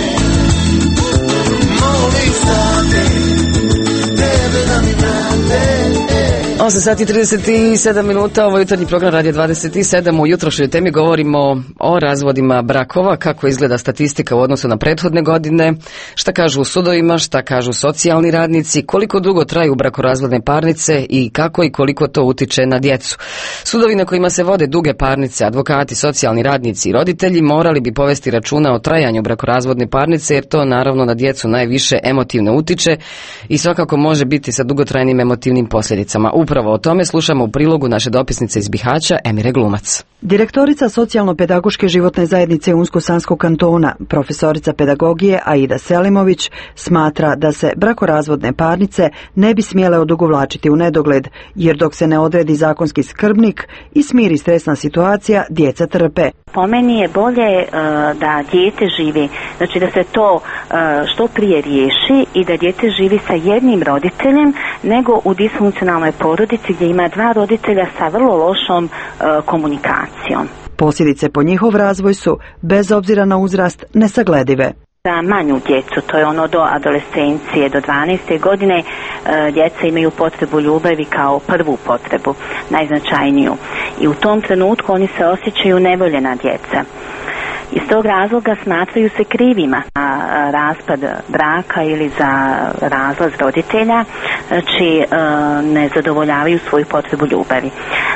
osam sati i trideset sedam minuta, ovo je jutarnji program Radio dvadeset sedam. U jutrošnjoj temi govorimo o razvodima brakova, kako izgleda statistika u odnosu na prethodne godine, šta kažu u sudovima, šta kažu socijalni radnici, koliko dugo traju brakorazvodne parnice i kako i koliko to utiče na djecu. Sudovi na kojima se vode duge parnice, advokati, socijalni radnici i roditelji morali bi povesti računa o trajanju brakorazvodne parnice, jer to naravno na djecu najviše emotivno utiče i svakako može biti sa dugotrajnim emotivnim posljedicama. Upravo o tome slušamo u prilogu naše dopisnice iz Bihaća, Emire Glumac. Direktorica socijalno-pedagoške životne zajednice Unsko-Sanskog kantona, profesorica pedagogije Aida Selimović, smatra da se brakorazvodne parnice ne bi smjele odugovlačiti u nedogled, jer dok se ne odredi zakonski skrbnik i smiri stresna situacija, djeca trpe. Po meni je bolje uh, da dijete živi, znači da se to uh, što prije riješi i da dijete živi sa jednim roditeljem, nego u disfunkcionalnoj porodici gdje ima dva roditelja sa vrlo lošom uh, komunikacijom. Posljedice po njihov razvoj su, bez obzira na uzrast, nesagledive. Za manju djecu, to je ono do adolescencije, do dvanaeste godine, e, djeca imaju potrebu ljubavi kao prvu potrebu, najznačajniju. I u tom trenutku oni se osjećaju nevoljena djeca. Iz tog razloga smatraju se krivima na raspad braka ili za razlaz roditelja, znači ne zadovoljavaju svoju potrebu ljubavi.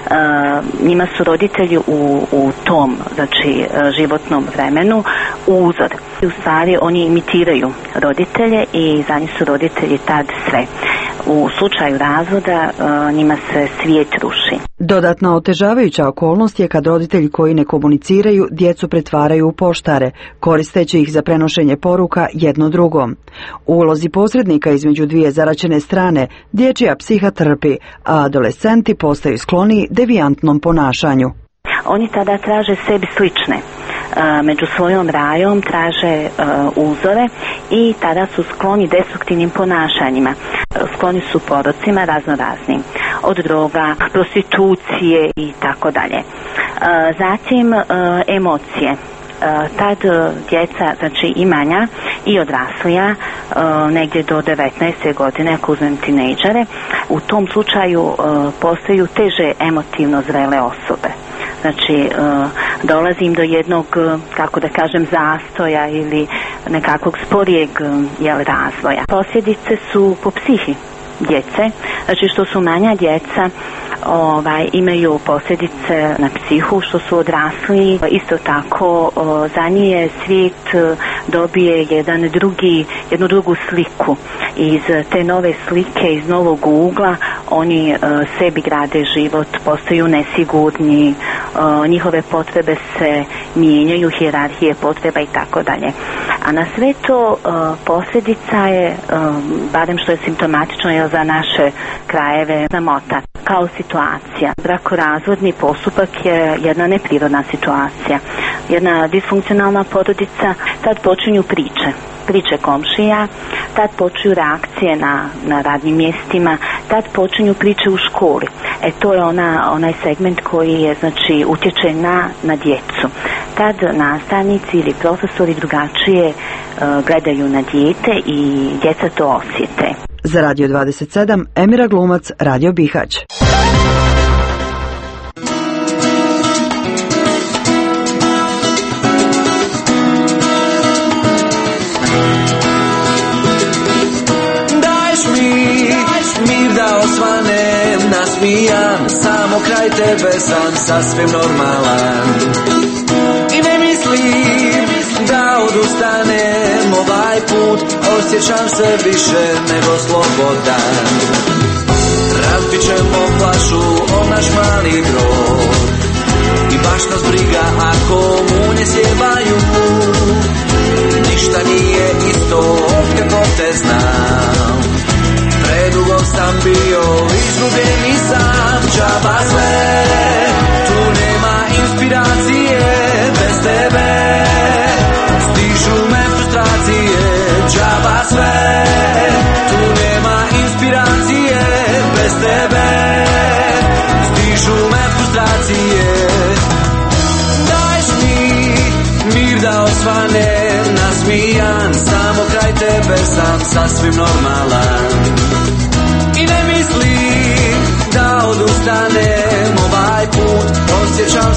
Njima su roditelji u, u tom, znači, životnom vremenu uzor. U stvari oni imitiraju roditelje i za njih su roditelji tad sve. U slučaju razvoda njima se svijet ruši. Dodatna otežavajuća okolnost je kad roditelji koji ne komuniciraju djecu pretvaraju u poštare, koristeći ih za prenošenje poruka jedno drugom. U ulozi posrednika između dvije zaraćene strane dječja psiha trpi, a adolescenti postaju skloniji devijantnom ponašanju. Oni tada traže sebi slične. Među svojom rajom traže uh, uzore i tada su skloni destruktivnim ponašanjima. Skloni su porocima razno raznim, od droga, prostitucije i tako dalje. Zatim uh, emocije. Uh, tad uh, djeca, znači i manja i odraslija, uh, negdje do devetnaeste godine, ako uzmem tinejdžere, u tom slučaju uh, postaju teže emotivno zrele osobe. Znači, uh, dolazim do jednog, uh, kako da kažem, zastoja ili nekakvog sporijeg uh, jel, razvoja. Posljedice su po psihi djece, znači što su manja djeca, ovaj, imaju posljedice na psihu, što su odrasli. Isto tako o, za njih svijet dobije jedan drugi, jednu drugu sliku. Iz te nove slike, iz novog ugla, oni o, sebi grade život, postaju nesigurni, o, njihove potrebe se mijenjaju, hijerarhije potreba i tako dalje. A na sve to o, posljedica je, o, barem što je simptomatično, je za naše krajeve, samota. Kao situacija. Brakorazvodni postupak je jedna neprirodna situacija. Jedna disfunkcionalna porodica, tad počinju priče. Priče komšija, tad počinju reakcije na, na radnim mjestima, tad počinju priče u školi. E to je ona, onaj segment koji je, znači, utječe na, na djecu. Tad nastavnici ili profesori drugačije uh, gledaju na dijete i djeca to osjete. Za Radio dvadeset sedam, Emira Glumac, Radio Bihać. Dajš mi, mir da osvanem, nasmijan, samo kraj tebe sam sasvim normalan. I ne mislim da odustanem ovaj put, osjećam se više nego slobodan. Razbit ćemo flašu o naš mali brod i baš nas briga ako munje sjebaju. Ništa nije isto od kako te znam. Predugo sam bio izgubljen i sam, džaba sve, tu nema inspiracije bez tebe. Stižu me frustracije, džaba sve, tu nema inspiracije bez tebe. Stižu me frustracije. Dajš mi mir da osvanem, nasmijan, samo kraj tebe sam sasvim normalan.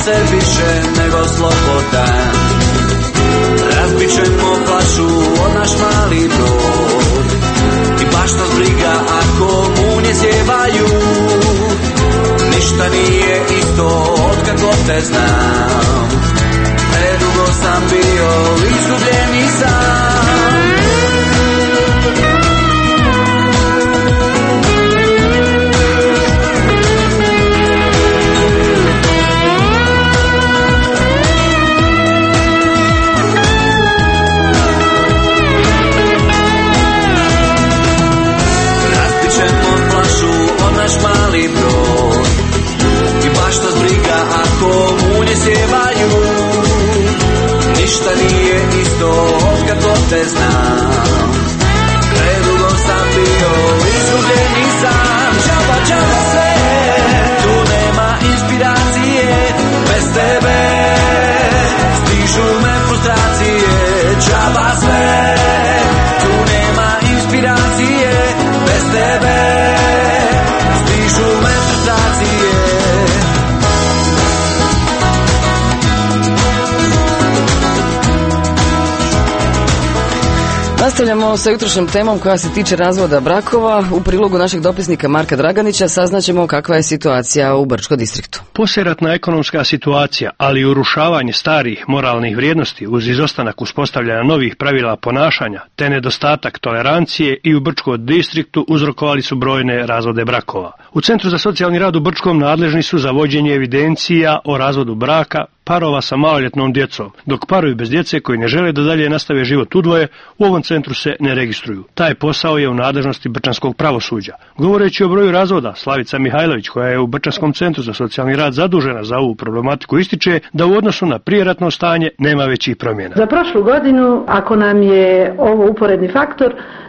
se više nego slobodan. Razbit ćemo plaću od naš mali brod i baš nas briga ako munje zjevaju. Ništa nije isto od kako te znam. Predugo sam bio izgubljeni sam. Naš mali brod i baš nas briga ako munje sjevaju. Ništa nije isto od kako te znam. Predugo sam bio izgubljeni sam. Džaba, džaba sve, tu nema inspiracije. Bez tebe stižu me frustracije. Džaba sve, tu nema inspiracije. Bez tebe Nastavljamo sa jutrošnjom temom koja se tiče razvoda brakova. U prilogu našeg dopisnika Marka Draganića saznaćemo kakva je situacija u Brčko distriktu. Poslijeratna ekonomska situacija, ali i urušavanje starih moralnih vrijednosti uz izostanak uspostavljanja novih pravila ponašanja te nedostatak tolerancije i u Brčko distriktu uzrokovali su brojne razvode brakova. U Centru za socijalni rad u Brčkom nadležni su za vođenje evidencija o razvodu braka parova sa maloljetnom djecom, dok parovi bez djece koji ne žele da dalje nastave život udvoje u ovom centru se ne registruju. Taj posao je u nadležnosti brčanskog pravosuđa. Govoreći o broju razvoda, Slavica Mihajlović, koja je u Brčanskom centru za socijalni rad zadužena za ovu problematiku, ističe da u odnosu na prijeratno stanje nema većih promjena. Za prošlu godinu, ako nam je ovo uporedni faktor,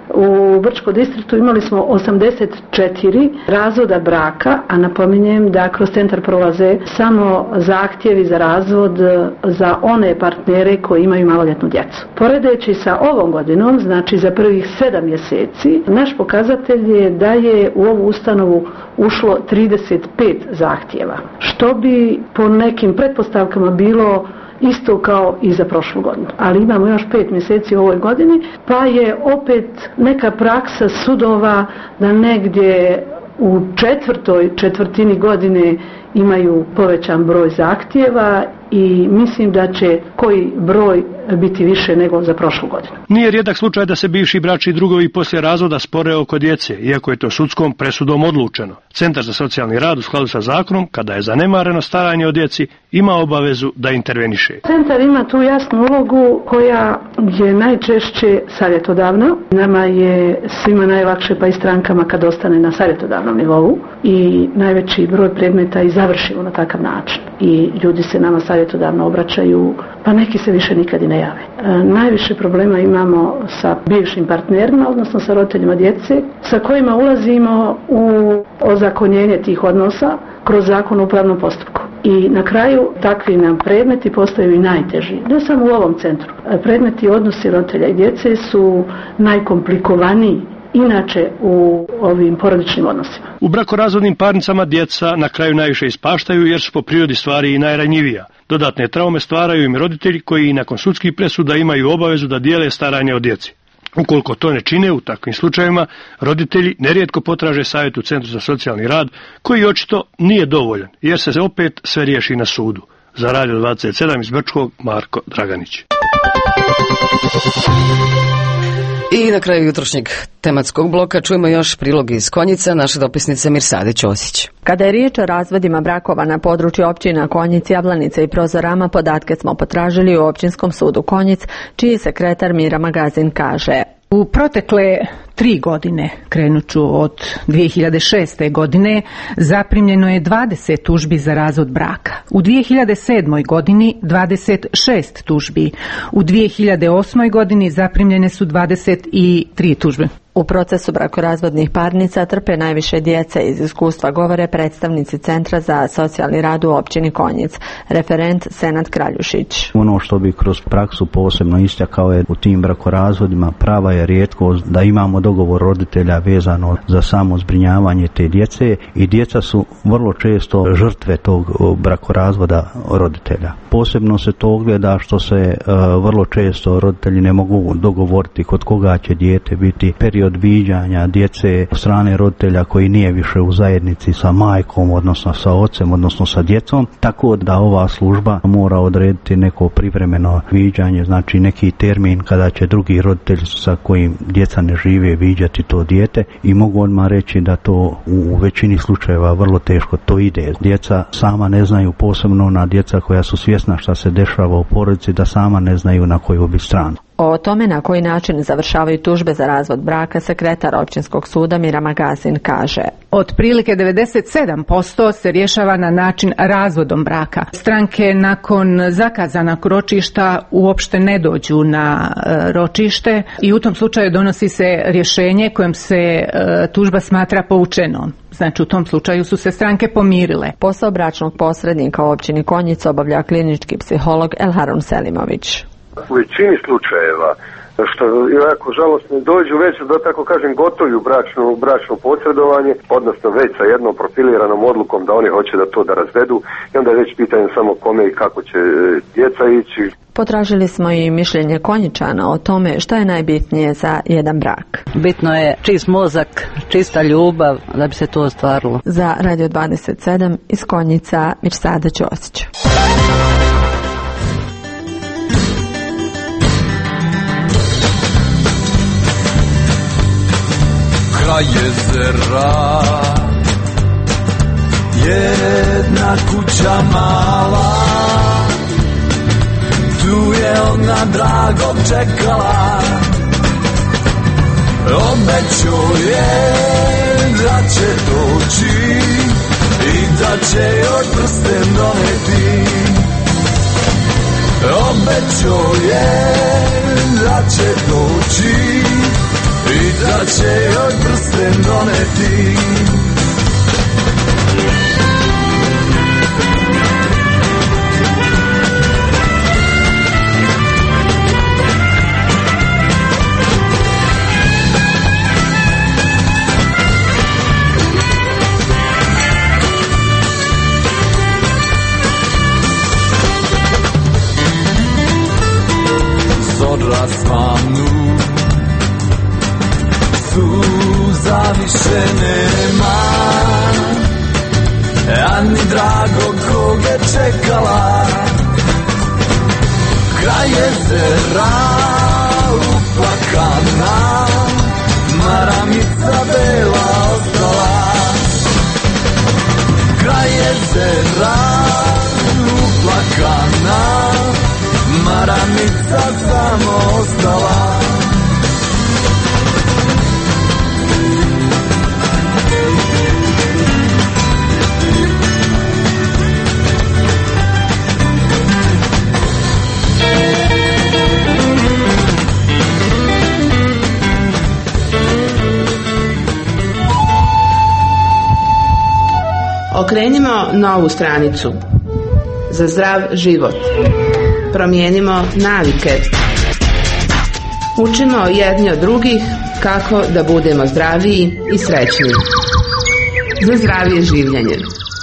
u Brčko distriktu imali smo osamdeset četiri razvoda braka, a napominjem da kroz centar prolaze samo zahtjevi za razvod za one partnere koji imaju maloljetnu djecu. Poredeći sa ovom godinom, znači za prvih sedam mjeseci, naš pokazatelj je da je u ovu ustanovu ušlo trideset pet zahtjeva, što bi po nekim pretpostavkama bilo isto kao i za prošlu godinu. Ali imamo još pet mjeseci u ovoj godini, pa je opet neka praksa sudova da negdje u četvrtoj četvrtini godine imaju povećan broj zahtjeva i mislim da će koji broj biti više nego za prošlu godinu. Nije rijedak slučaj da se bivši bračni drugovi poslije razvoda spore oko djece, iako je to sudskom presudom odlučeno. Centar za socijalni rad u skladu sa zakonom, kada je zanemareno staranje o djeci, ima obavezu da interveniše. Centar ima tu jasnu ulogu koja je najčešće savjetodavna. Nama je svima najlakše, pa i strankama, kad ostane na savjetodavnom nivou i najveći broj predmeta i završimo na takav način. I ljudi se nama savjetodavno obraćaju, pa neki se više nikad i ne jave. E, najviše problema imamo sa bivšim partnerima, odnosno sa roditeljima djece, sa kojima ulazimo u ozakonjenje tih odnosa kroz zakon o upravnom postupku. I na kraju takvi nam predmeti postaju i najteži. Ne samo u ovom centru. Predmeti odnosi roditelja i djece su najkomplikovaniji inače u ovim porodičnim odnosima. U brakorazvodnim parnicama djeca na kraju najviše ispaštaju jer su po prirodi stvari i najranjivija. Dodatne traume stvaraju im roditelji koji i nakon sudskih presuda imaju obavezu da dijele staranje o djeci. Ukoliko to ne čine, u takvim slučajevima roditelji nerijetko potraže savjet u Centru za socijalni rad, koji očito nije dovoljan, jer se opet sve riješi na sudu. Za Radio dvadeset sedam iz Brčkog, Marko Draganić. I na kraju jutrošnjeg tematskog bloka čujemo još prilog iz Konjica naše dopisnice Mirsade Ćosić. Kada je riječ o razvodima brakova na području općina Konjic, Jablanica i Prozorama, podatke smo potražili u Općinskom sudu Konjic, čiji sekretar Mira Magazin kaže: U protekle tri godine, krenut ću od dvije hiljade šeste. godine, zaprimljeno je dvadeset tužbi za razvod braka. U dvije hiljade sedmoj. godini dvadeset šest tužbi. U dvije hiljade osmoj. godini zaprimljene su dvadeset tri tužbe. U procesu brakorazvodnih parnica trpe najviše djece, iz iskustva govore predstavnici Centra za socijalni rad u općini Konjic. Referent Senad Kraljušić. Ono što bi kroz praksu posebno istakao je u tim brakorazvodima prava je rijetkost da imamo dogovor roditelja vezano za samo zbrinjavanje te djece i djeca su vrlo često žrtve tog brakorazvoda roditelja. Posebno se to ogleda što se uh, vrlo često roditelji ne mogu dogovoriti kod koga će dijete biti. Period viđanja djece od strane roditelja koji nije više u zajednici sa majkom, odnosno sa ocem, odnosno sa djecom, tako da ova služba mora odrediti neko privremeno viđanje, znači neki termin kada će drugi roditelj sa kojim djeca ne žive viđati to dijete i mogu odmah reći da to u većini slučajeva vrlo teško to ide. Djeca sama ne znaju, posebno ona djeca koja su svjesna šta se dešava u porodici, da sama ne znaju na koju bi stranu. O tome na koji način završavaju tužbe za razvod braka sekretar općinskog suda Mira Magazin kaže: Otprilike devedeset sedam posto se rješava na način razvodom braka. Stranke nakon zakazanog ročišta uopšte ne dođu na e, ročište i u tom slučaju donosi se rješenje kojim se e, tužba smatra povučenom. Znači u tom slučaju su se stranke pomirile. Posao bračnog posrednika u općini Konjic obavlja klinički psiholog Elharun Selimović. U većini slučajeva, što jako žalostno dođu već da tako kažem gotovi u bračno, bračno posredovanje, odnosno već sa jednom profiliranom odlukom da oni hoće da to da razvedu i onda je već pitanje samo kome i kako će djeca ići. Potražili smo i mišljenje Konjičana o tome šta je najbitnije za jedan brak. Bitno je čist mozak, čista ljubav da bi se to ostvarilo. Za Radio dvadeset sedam iz Konjica Mirsada Ćosić. Kraj jezera, jedna kuća mala, tu je ona dragog čekala. Obećao je da će doći i da će joj prsten doneti. Obećao je da će doći i da će joj prsten doneti. Zora svanu, suza više nema, a ni drago koga čekala. Kraj jezera uplakana, maramica bela ostala. Kraj jezera uplakana, maramica samo ostala. Okrenimo novu stranicu za zdrav život. Promijenimo navike. Učimo jedni od drugih kako da budemo zdraviji i srećniji. Za zdravije življenje.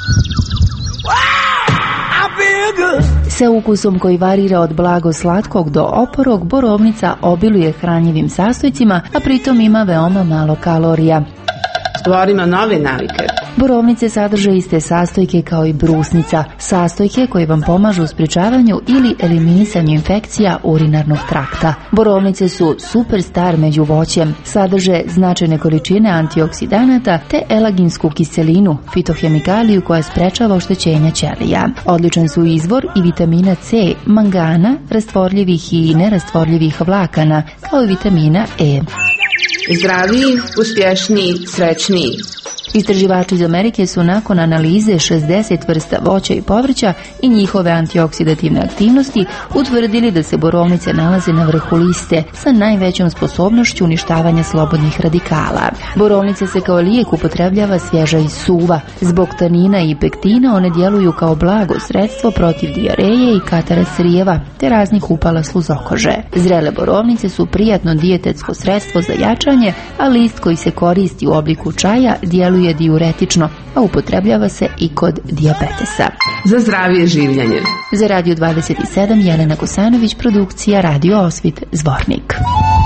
Sa ukusom koji varira od blago slatkog do oporog, borovnica obiluje hranjivim sastojcima, a pritom ima veoma malo kalorija. Stvorimo nove navike. Borovnice sadrže iste sastojke kao i brusnica, sastojke koje vam pomažu u sprečavanju ili eliminisanju infekcija urinarnog trakta. Borovnice su superstar među voćem, sadrže značajne količine antioksidanata te elaginsku kiselinu, fitohemikaliju koja sprečava oštećenja ćelija. Odličan su izvor i vitamina C, mangana, rastvorljivih i nerastvorljivih vlakana, kao i vitamina E. Zdraviji, uspješniji, srećniji. Istraživači iz Amerike su nakon analize šezdeset vrsta voća i povrća i njihove antioksidativne aktivnosti utvrdili da se borovnice nalaze na vrhu liste sa najvećom sposobnošću uništavanja slobodnih radikala. Borovnica se kao lijek upotrebljava svježa i suva. Zbog tanina i pektina one djeluju kao blago sredstvo protiv dijareje i katara crijeva te raznih upala sluzokože. Zrele borovnice su prijatno dijetetsko sredstvo za jačanje, a list koji se koristi u obliku čaja djeluje diuretično, a upotrebljava se i kod dijabetesa. Za zdravije življenje. Za Radio dvadeset sedam Jelena Kosanović, produkcija Radio Osvit, Zvornik.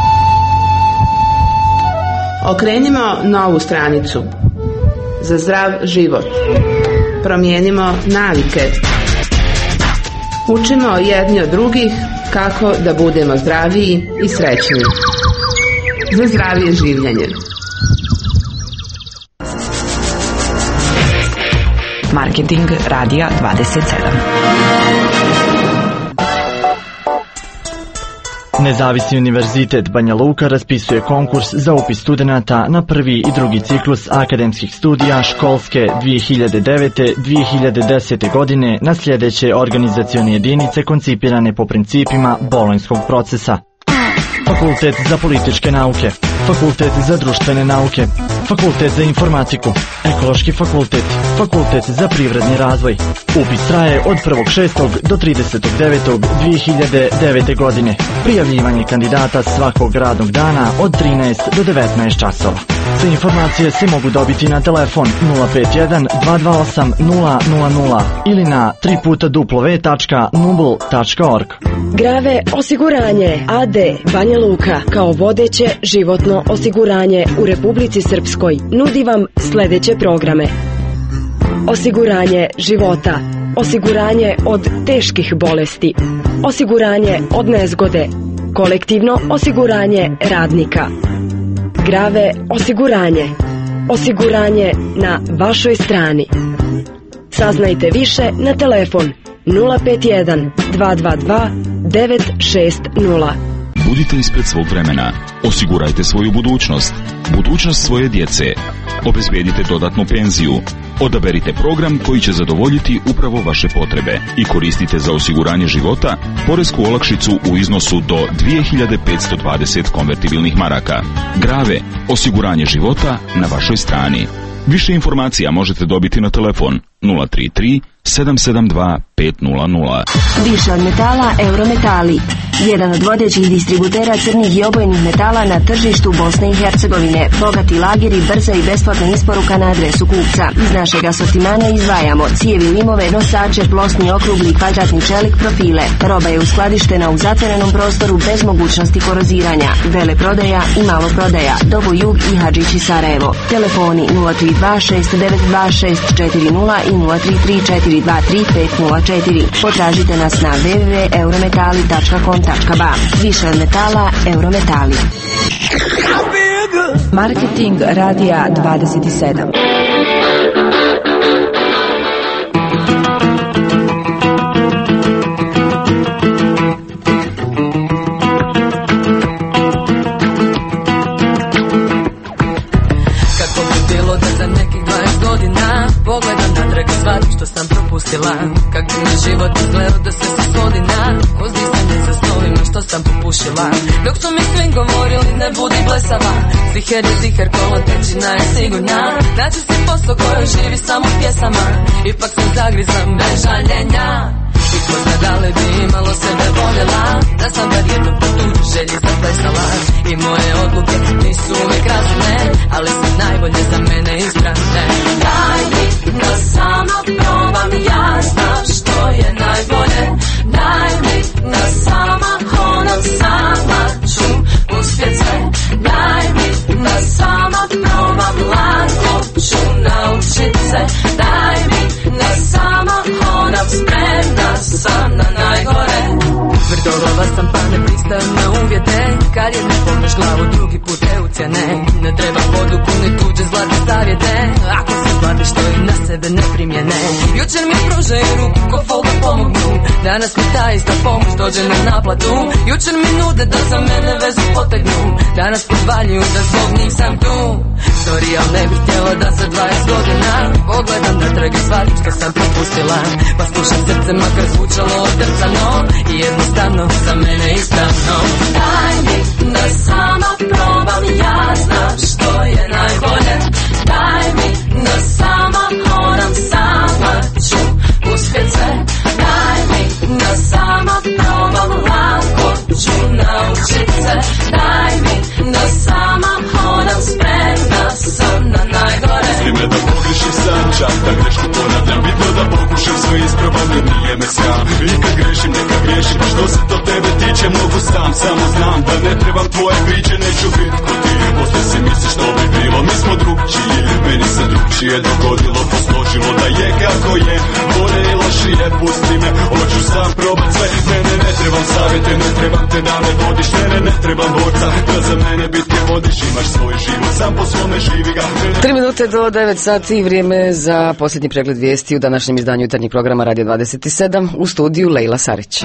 Okrenimo novu stranicu. Za zdrav život. Promijenimo navike. Učimo jedni od drugih kako da budemo zdraviji i srećniji. Za zdravije življenje. Marketing Radija dvadeset sedam. Nezavisni univerzitet Banja Luka raspisuje konkurs za upis studenata na prvi i drugi ciklus akademskih studija školske dvije hiljade devete do dvije hiljade desete. godine na sljedeće organizacione jedinice koncipirane po principima bolonjskog procesa. Fakultet za političke nauke, Fakultet za društvene nauke, Fakultet za informatiku, Ekološki fakultet, Fakultet za privredni razvoj. Upis traje od prvog šestog do tridesetog devetog dvije hiljade devete. godine. Prijavljivanje kandidata svakog radnog dana od trinaest do devetnaest časova. Sve informacije se mogu dobiti na telefon nula pet jedan dva dva osam nula nula nula ili na tri puta w tačka nubl tačka org. Grave osiguranje A D Banja Luka kao vodeće životno osiguranje u Republici Srpskoj nudi vam sljedeće programe: osiguranje života, osiguranje od teških bolesti, osiguranje od nezgode, kolektivno osiguranje radnika. Grave osiguranje, osiguranje na vašoj strani. Saznajte više na telefon nula pet jedan dva dva dva devet šest nula. Budite ispred svog vremena. Osigurajte svoju budućnost, budućnost svoje djece. Obezbedite dodatnu penziju. Odaberite program koji će zadovoljiti upravo vaše potrebe i koristite za osiguranje života poresku olakšicu u iznosu do dvije hiljade petsto dvadeset konvertibilnih maraka. Grave, osiguranje života na vašoj strani. Više informacija možete dobiti na telefon nula tri tri sedam sedam dva pet nula nula. Više od metala Eurometali. Jedan od vodećih distributera crnih i obojnih metala na tržištu Bosne i Hercegovine. Bogati lager i brza i besplatna isporuka na adresu kupca. Iz našeg asortimana izdvajamo cijevi, limove, nosače, plosni, okrugli, kvadratni čelik, profile. Roba je uskladištena u zatvorenom prostoru bez mogućnosti koroziranja. Vele prodaja i malo prodaja. Dobo Jug i Hadžići Sarajevo. Telefoni nula tri dva šest devet dva šest četiri nula i nula tri tri četiri dva tri pet nula četiri. Potražite nas na w w w tačka eurometali tačka com tačka ba. Više od metala Eurometali. Marketing Radija dvadeset sedam. Kako bi bilo da za nekih dvadeset godina pogledam natrag i shvatim što sam propustila. Kako bi mi život izgledao da sve se svodi na uzdisanje za snovima što sam popušila. Dok su mi svi govorili ne budi blesava, ziher je ziher, kola tečina je sigurna. Naći si posao koji živi samo pjesama, ipak sam zagrizam bez žaljenja. I ko zna da li bi imalo sebe voljela, da sam bar jednu putu želji zaplesala. I moje odluke nisu uvijek razumne, ali su najbolje za mene ispravne. Daj mi da sama probam, ja znam što je najbolje. Daj mi da sama hodam, sama ću uspjet sve. Daj mi da sama probam, lako ću naučit se. Daj mi da sama hodam, spremna sam na najgore. Tvrdolova sam pa ne pristajem na uvjete, kad je ne pomneš glavu drugi put te ucjene. Ne treba poduku ni tuđe zlatne savjete, ako se shvati što i na sebe ne primjene. Jučer mi pružaju ruku ko fol da pomognu, danas mi ta ista pomoć dođe na naplatu. Jučer mi nude da za mene vezu potegnu, danas podvaljuju da zbog njih sam tu. Sorry, al ne bih htjela da za dvadeset godina pogledam da trage shvatim što sam propustila, pa slušam srce makar zvučalo otrcano i jednostavno za mene ispravno. Daj mi da sama probam, ja znam što je najbolje. Daj mi da sama moram, sama ću uspjet se. Daj mi da sama probam, lako ću naučit se. Daj mi da sama moram, spremna sam na najgore. Svi me da pogrišim sam, čak da grešku ponavljam, bitno da pokušam sve isprobam, jer nije me sram. I kad grešim, neka griješim, što se to tebe tiče, mogu sam, samo znam da ne trebam tvoje priče, neću bit ko ti. Poslije si misliš što bi bilo, mi smo drugčiji, meni se drugčije dogodilo, posložilo da je kako je, bolje i lošije, pusti me, hoću sam probat sve. Mene ne trebam savjete, ne trebam te da me vodiš, mene ne trebam borca, da za mene bitke vodiš, imaš svoj život, sam po svome živi ga. Tri minute do devet sati, vrijeme za posljednji pregled vijesti u današnjem izdanju jutarnjeg programa Radio dvadeset sedam, u studiju Lejla Sarić.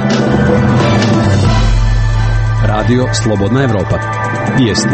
Radio Slobodna Evropa. Vijesti.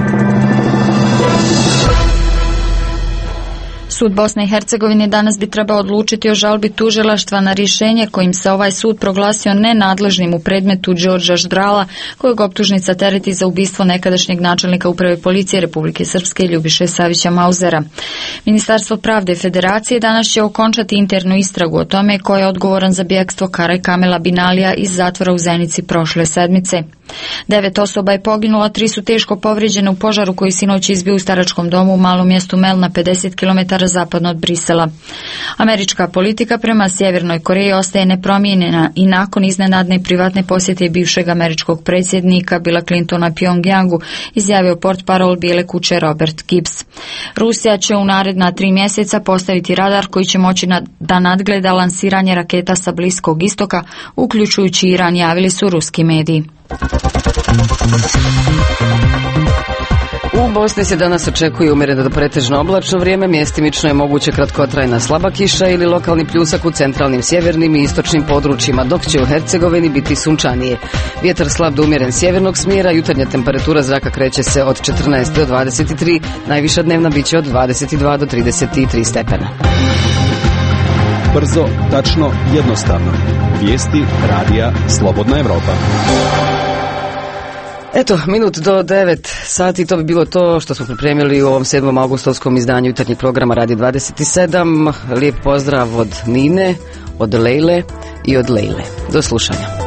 Sud Bosne i Hercegovine danas bi trebao odlučiti o žalbi tužilaštva na rješenje kojim se ovaj sud proglasio nenadležnim u predmetu Đorđa Ždrala, kojeg optužnica tereti za ubistvo nekadašnjeg načelnika Uprave policije Republike Srpske Ljubiše Savića Mauzera. Ministarstvo pravde Federacije danas će okončati internu istragu o tome ko je odgovoran za bjegstvo Karaj Kamila Binalija iz zatvora u Zenici prošle sedmice. Devet osoba je poginulo, tri su teško povrijeđene u požaru koji sinoć izbio u staračkom domu u malom mjestu Mel na pedeset kilometara zapadno od Brisela. Američka politika prema Sjevernoj Koreji ostaje nepromijenjena i nakon iznenadne privatne posjete bivšeg američkog predsjednika Billa Clintona Pyongyangu, izjavio portparol Bijele kuće Robert Gibbs. Rusija će u naredna tri mjeseca postaviti radar koji će moći na, da nadgleda lansiranje raketa sa Bliskog istoka, uključujući Iran, javili su ruski mediji. U Bosni se danas očekuje umjereno do pretežno oblačno vrijeme, mjestimično je moguće kratkotrajna slaba kiša ili lokalni pljusak u centralnim, sjevernim i istočnim područjima, dok će u Hercegovini biti sunčanije. Vjetar slab do umjeren sjevernog smjera, jutarnja temperatura zraka kreće se od četrnaest do dvadeset tri, najviša dnevna bit će od dvadeset dva do trideset tri stepena. Brzo, tačno, jednostavno. Vijesti Radija Slobodna Evropa. Eto, minut do devet sati, to bi bilo to što smo pripremili u ovom sedmom augustovskom izdanju jutarnjeg programa Radio dvadeset sedam. Lijep pozdrav od Nine, od Lejle i od Lejle. Do slušanja.